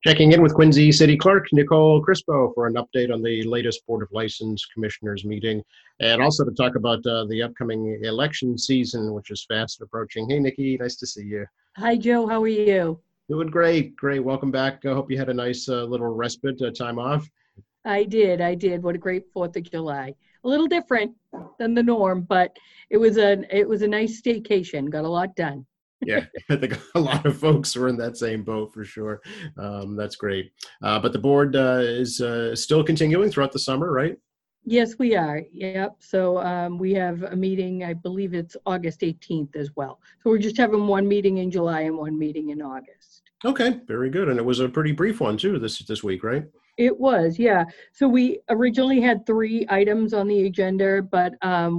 Checking in with Quincy City Clerk Nicole Crispo for an update on the latest Board of License Commissioners meeting, and also to talk about the upcoming election season, which is fast approaching. Hey, Nikki, nice to see you. Hi, Joe. How are you? Doing great. Great. Welcome back. I hope you had a nice little respite, time off. I did. What a great 4th of July. A little different than the norm, but it was a nice staycation. Got a lot done. Yeah, I think a lot of folks were in that same boat for sure. That's great. But the board is still continuing throughout the summer, right? Yes, we are. Yep. So we have a meeting, I believe it's August 18th as well. So we're just having one meeting in July and one meeting in August. Okay, very good. And it was a pretty brief one too this week, right? It was, yeah. So we originally had 3 items on the agenda, but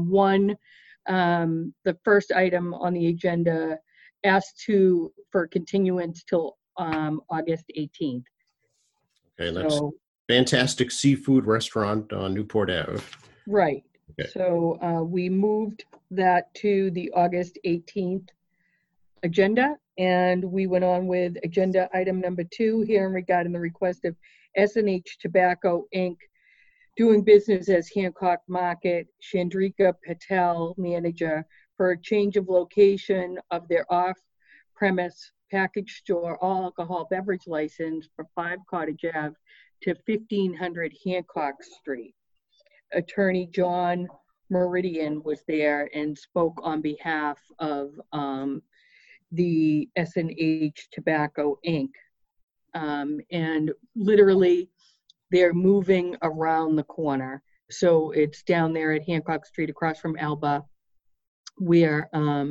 the first item on the agenda asked for continuance till August 18th. Okay, that's Fantastic Seafood Restaurant on Newport Ave. Right. Okay. So we moved that to the August 18th agenda, and we went on with agenda item number 2 here regarding the request of S&H Tobacco Inc. doing business as Hancock Market, Chandrika Patel, manager, for a change of location of their off-premise package store all alcohol beverage license for 5 Cottage Ave to 1500 Hancock Street. Attorney John Meridian was there and spoke on behalf of the S&H Tobacco Inc. And literally they're moving around the corner. So it's down there at Hancock Street across from Alba where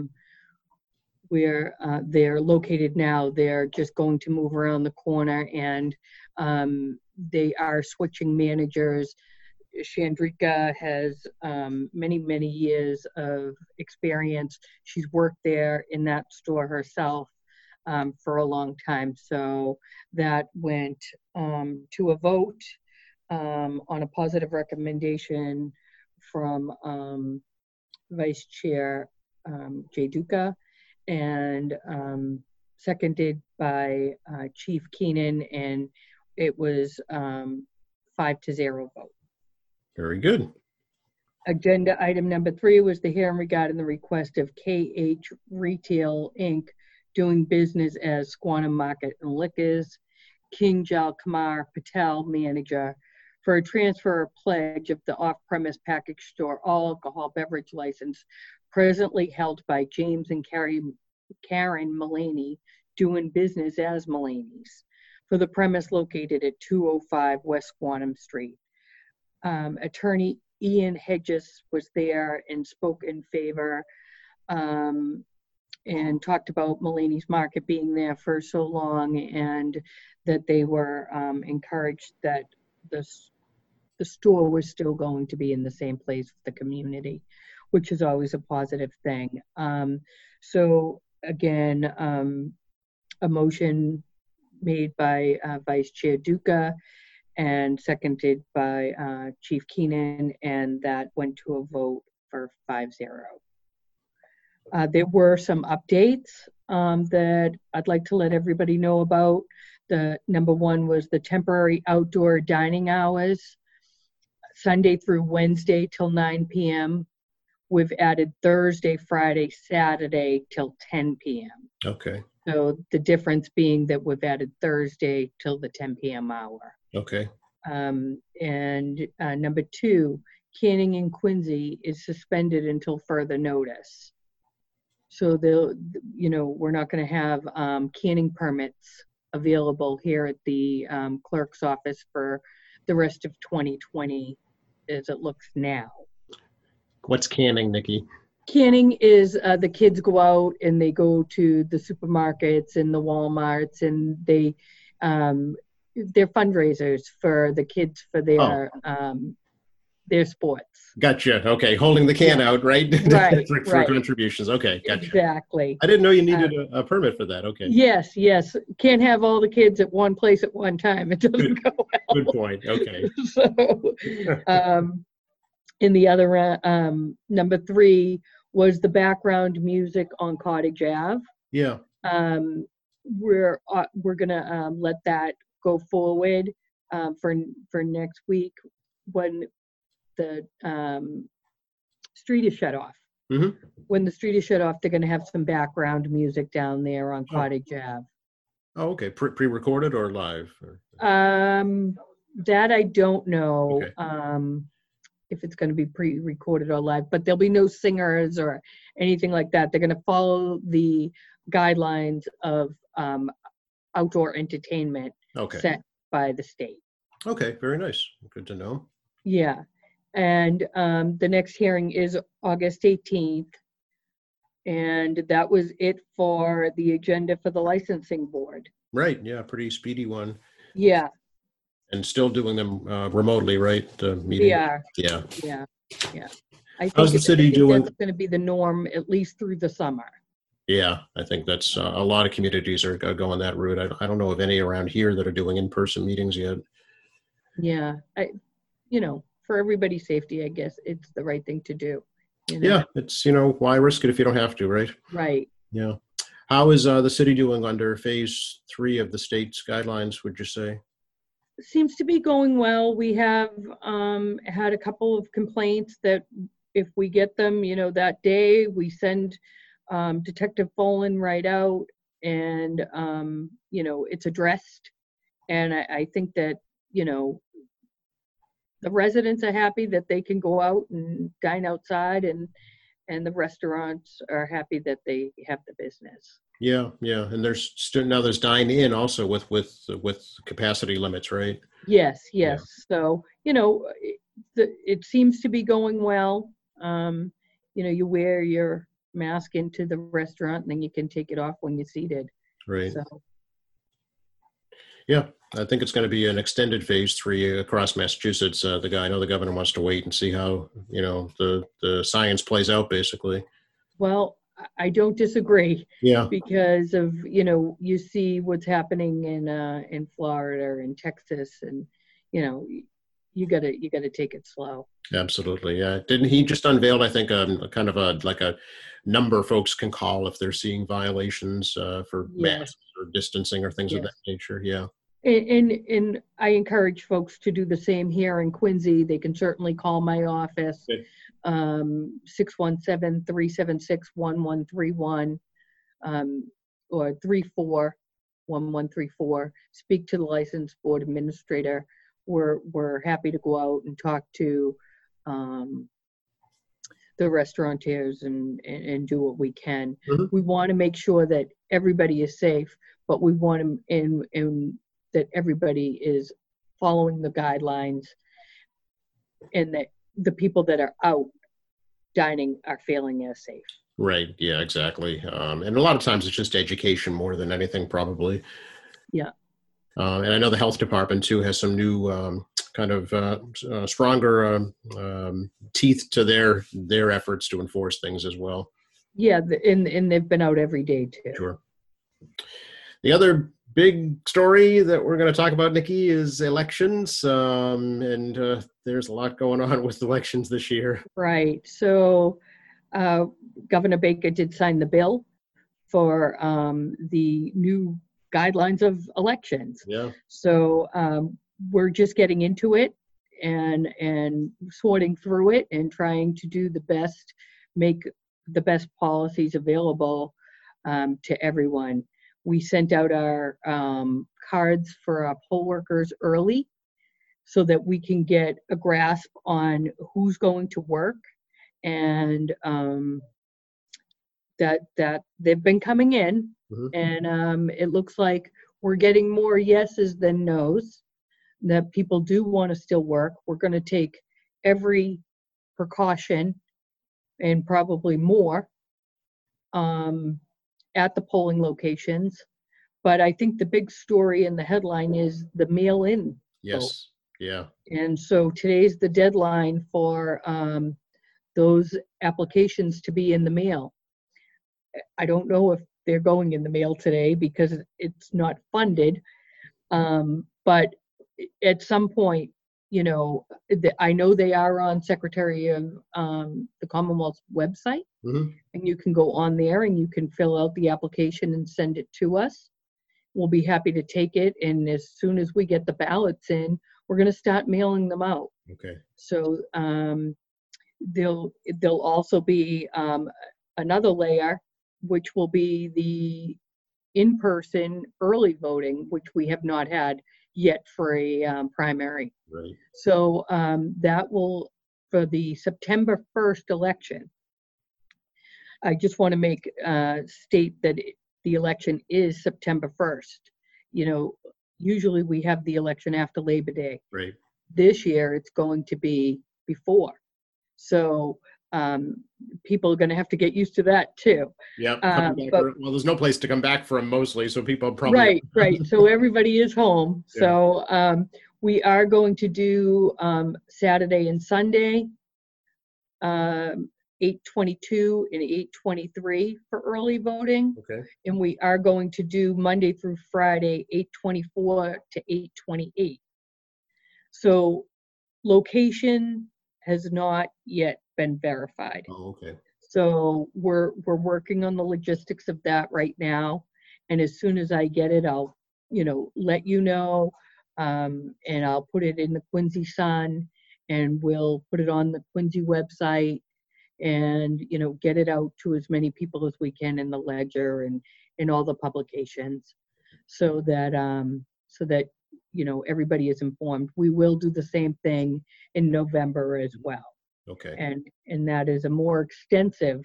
they're located now. They're just going to move around the corner, and they are switching managers. Chandrika has many years of experience. She's worked there in that store herself for a long time. So that went to a vote on a positive recommendation from Vice Chair Jay Duca, and seconded by Chief Keenan, and it was 5-0 vote. Very good. Agenda item number 3 was the hearing regarding the request of KH Retail Inc. doing business as Squantum Market and Liquors, King Jal Kumar Patel, manager, for a transfer or pledge of the off-premise package store all alcohol beverage license presently held by James and Karen Mullaney, doing business as Mullaney's, for the premise located at 205 West Squantum Street. Attorney Ian Hedges was there and spoke in favor, and talked about Mullaney's Market being there for so long, and that they were encouraged that the store was still going to be in the same place with the community, which is always a positive thing. So again, a motion made by Vice Chair Duca and seconded by Chief Keenan, and that went to a vote for 5-0. There were some updates that I'd like to let everybody know about. The number 1 was the temporary outdoor dining hours, Sunday through Wednesday till 9 p.m. We've added Thursday, Friday, Saturday till 10 p.m. Okay. So the difference being that we've added Thursday till the 10 p.m. hour. Okay. And number 2, canning in Quincy is suspended until further notice. So we're not going to have canning permits available here at the clerk's office for the rest of 2020 as it looks now. What's canning, Nikki? Canning is the kids go out and they go to the supermarkets and the Walmarts, and they're fundraisers for the kids for their sports. Gotcha. Okay, holding the can out, right? Right, for right. contributions. Okay, gotcha. Exactly. I didn't know you needed a permit for that. Okay. Yes. Can't have all the kids at one place at one time. It doesn't go well. Good point. Okay. So, in the other number 3 was the background music on Cottage Ave. Yeah. We're gonna let that go forward for next week when the street is shut off. Mhm. When the street is shut off, they're going to have some background music down there on Oh. Cottage Ave. Oh, okay. Pre-recorded or live? That I don't know. Okay. If it's going to be pre-recorded or live, but there'll be no singers or anything like that. They're going to follow the guidelines of outdoor entertainment Okay. set by the state. Okay. Very nice. Good to know. Yeah. And the next hearing is August 18th. And that was it for the agenda for the licensing board. Right. Yeah. Pretty speedy one. Yeah, And still doing them remotely, right? The meeting. we are. Yeah. Yeah. I How's the city doing? That's going to be the norm at least through the summer. Yeah, I think that's a lot of communities are going that route. I don't know of any around here that are doing in-person meetings yet. Yeah, for everybody's safety, I guess it's the right thing to do. Yeah, it's, why risk it if you don't have to, right? Right. Yeah. How is the city doing under phase 3 of the state's guidelines, would you say? Seems to be going well. We have had a couple of complaints that if we get them, that day, we send Detective Folan right out and, it's addressed. And I think that, the residents are happy that they can go out and dine outside, and the restaurants are happy that they have the business. Yeah, and there's dine in also with capacity limits, right? Yes. Yeah. So it seems to be going well. You wear your mask into the restaurant, and then you can take it off when you're seated. Right. So. Yeah, I think it's going to be an extended phase 3 across Massachusetts. I know the governor wants to wait and see how, the science plays out, basically. Well, I don't disagree. Yeah. Because of, you see what's happening in Florida and Texas, and, you gotta take it slow. Absolutely. Yeah. Didn't he just unveiled, I think, kind of a number folks can call if they're seeing violations for masks or distancing or things of that nature. Yeah. And I encourage folks to do the same here in Quincy. They can certainly call my office, 617-376-1131, or 34-1134. Speak to the license board administrator. We're happy to go out and talk to the restaurateurs and do what we can. Mm-hmm. We want to make sure that everybody is safe, but we want to, and that everybody is following the guidelines, and that the people that are out dining are feeling as safe. Right. Yeah, exactly. And a lot of times it's just education more than anything, probably. Yeah. And I know the health department too has some new kind of stronger teeth to their efforts to enforce things as well. Yeah, and they've been out every day too. Sure. The other big story that we're going to talk about, Nikki, is elections. And there's a lot going on with elections this year. Right. So Governor Baker did sign the bill for the new guidelines of elections. Yeah. So we're just getting into it and sorting through it and trying to do the best, make the best policies available to everyone. We sent out our cards for our poll workers early so that we can get a grasp on who's going to work, and that they've been coming in. Mm-hmm. And it looks like we're getting more yeses than nos, that people do want to still work. We're going to take every precaution and probably more at the polling locations. But I think the big story in the headline is the mail-in. Yes. vote. Yeah. And so today's the deadline for those applications to be in the mail. I don't know if they're going in the mail today because it's not funded. But at some point, I know they are on Secretary of the Commonwealth's website. Mm-hmm. And you can go on there and you can fill out the application and send it to us. we'll be happy to take it. And as soon as we get the ballots in, we're going to start mailing them out. Okay. So there'll also be another layer, which will be the in-person early voting, which we have not had yet for a primary. Right. So that will, for the September 1st election, I just want to state that the election is September 1st. Usually we have the election after Labor Day. Right. This year it's going to be before. So people are going to have to get used to that too. Yeah. But, well, there's no place to come back from mostly, so people probably. Right. So everybody is home. Yeah. So we are going to do Saturday and Sunday, 8:22 and 8:23 for early voting. Okay. And we are going to do Monday through Friday, 8:24 to 8:28. So location has not yet been verified. Oh, okay. So we're working on the logistics of that right now. And as soon as I get it, I'll, let you know. And I'll put it in the Quincy Sun, and we'll put it on the Quincy website, and get it out to as many people as we can in the Ledger and in all the publications, so that everybody is informed. We will do the same thing in November as well. Okay. And that is a more extensive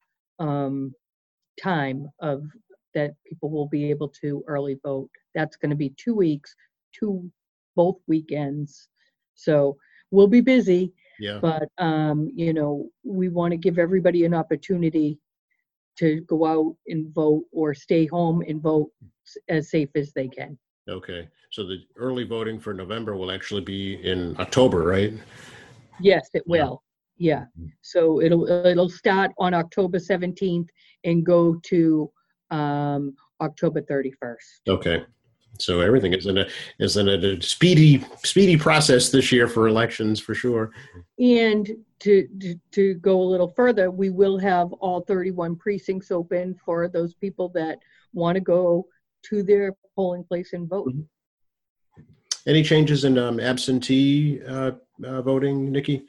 time of that people will be able to early vote. That's going to be 2 weeks, both weekends. So we'll be busy. Yeah. But we want to give everybody an opportunity to go out and vote or stay home and vote as safe as they can. Okay. So the early voting for November will actually be in October, right? Yes, it will. Yeah. So it'll start on October 17th and go to October 31st. Okay. So everything is in a speedy process this year for elections, for sure. And to go a little further, we will have all 31 precincts open for those people that want to go to their polling place and vote. Mm-hmm. Any changes in absentee voting, Nikki?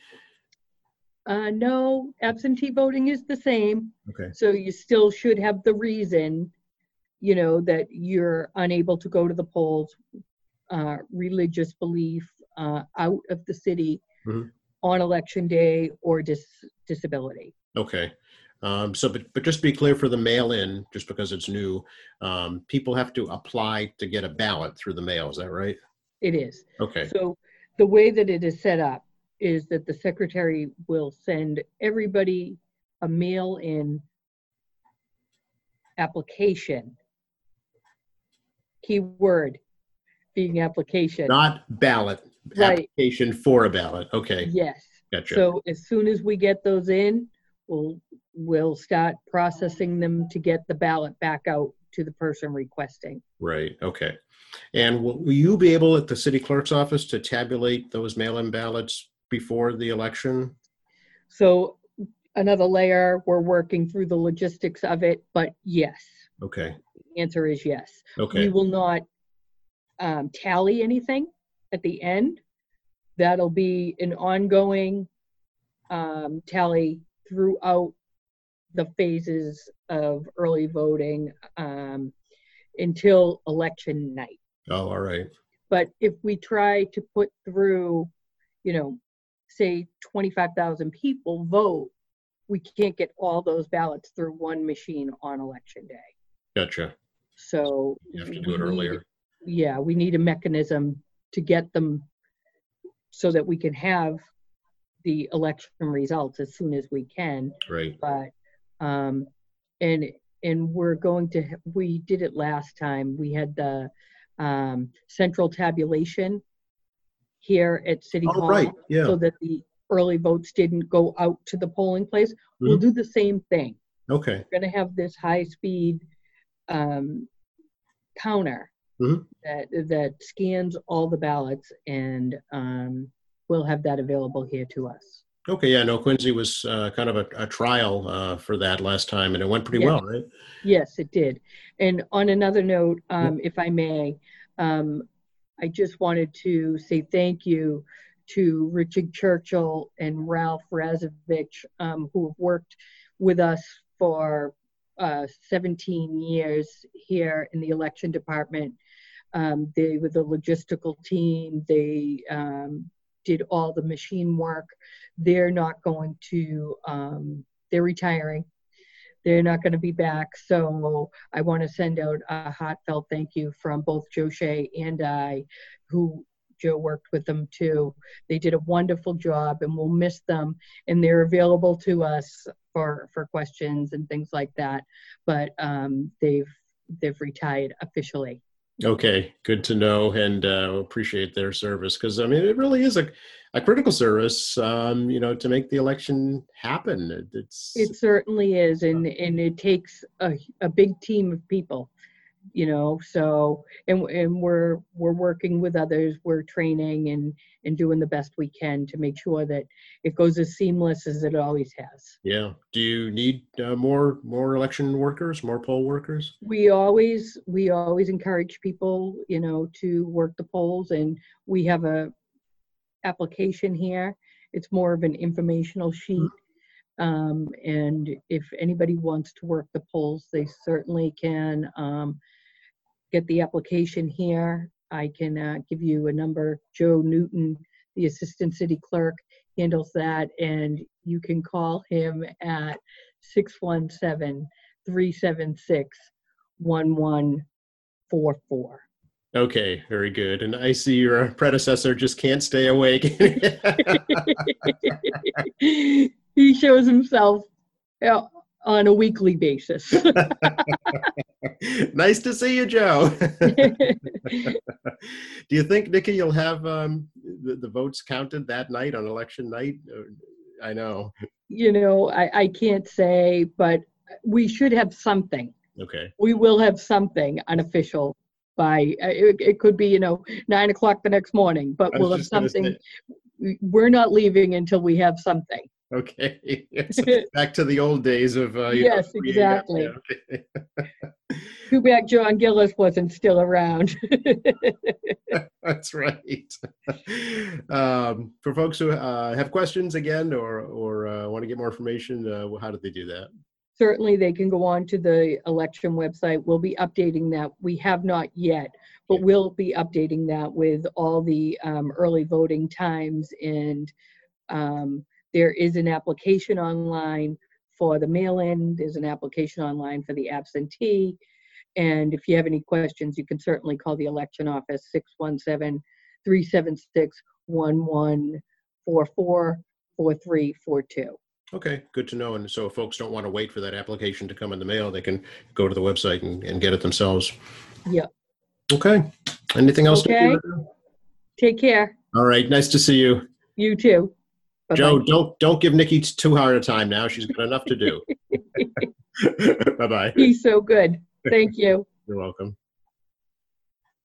No, absentee voting is the same. Okay. So you still should have the reason, that you're unable to go to the polls, religious belief, out of the city on election day, or disability. Okay. But just to be clear, for the mail-in, just because it's new, people have to apply to get a ballot through the mail. Is that right? It is. Okay. So the way that it is set up is that the secretary will send everybody a mail-in application. Keyword being application. Not ballot. Right. Application for a ballot. Okay. Yes. Gotcha. So as soon as we get those in, we'll start processing them to get the ballot back out to the person requesting. Right. Okay. And will you be able at the city clerk's office to tabulate those mail-in ballots before the election? So another layer, we're working through the logistics of it, but yes. Okay. The answer is yes. Okay. We will not tally anything at the end. That'll be an ongoing tally throughout the phases of early voting until election night. Oh, all right. But if we try to put through, say 25,000 people vote, we can't get all those ballots through one machine on election day. Gotcha. So you have to do it earlier. We need a mechanism to get them so that we can have the election results as soon as we can. Right. But and we're going to, we did it last time. We had the central tabulation here at City Hall. Right. Yeah. So that the early votes didn't go out to the polling place. We'll do the same thing. Okay. We're going to have this high-speed counter that scans all the ballots, and we'll have that available here to us. Okay, yeah, no, Quincy was kind of a trial for that last time, and it went pretty Yeah. well, right? Yes, it did. And on another note, Yeah. if I may, I just wanted to say thank you to Richard Churchill and Ralph Razovich, who have worked with us for 17 years here in the election department. They were the logistical team. They did all the machine work. They're not going to, they're retiring. They're not going to be back. So I want to send out a heartfelt thank you from both Joe Shea and I, who Joe worked with them too. They did a wonderful job and we'll miss them. And they're available to us for questions and things like that. But they've retired officially. Okay, good to know, and appreciate their service, because I mean it really is a critical service, to make the election happen. It certainly is, and it takes a big team of people, so and we're working with others, we're training and doing the best we can to make sure that it goes as seamless as it always has. Yeah. Do you need more election workers, more poll workers? We always encourage people, to work the polls, and we have a application here. It's more of an informational sheet. And if anybody wants to work the polls, they certainly can get the application here. I can give you a number. Joe Newton, the assistant city clerk, handles that, and you can call him at 617-376-1144. Okay, very good. And I see your predecessor just can't stay awake. He shows himself on a weekly basis. Nice to see you, Joe. Do you think, Nikki, you'll have the votes counted that night on election night? I know. I can't say, but we should have something. Okay. We will have something unofficial by, it could be, 9 o'clock the next morning, but we'll have something. We're not leaving until we have something. Okay. Yes. Back to the old days of yes, exactly. Okay. Too bad John Gillis wasn't still around. That's right. For folks who have questions again or want to get more information, how do they do that? Certainly they can go on to the election website. We'll be updating that. We have not yet, but we'll be updating that with all the early voting times, and there is an application online for the mail-in. There's an application online for the absentee. And if you have any questions, you can certainly call the election office, 617-376-1144-4342. Okay, good to know. And so if folks don't want to wait for that application to come in the mail, they can go to the website and get it themselves. Yeah. Okay. Anything else? Okay. Take care. All right. Nice to see you. You too. Bye-bye. Joe, don't give Nikki too hard a time now. She's got enough to do. Bye-bye. He's so good. Thank you. You're welcome.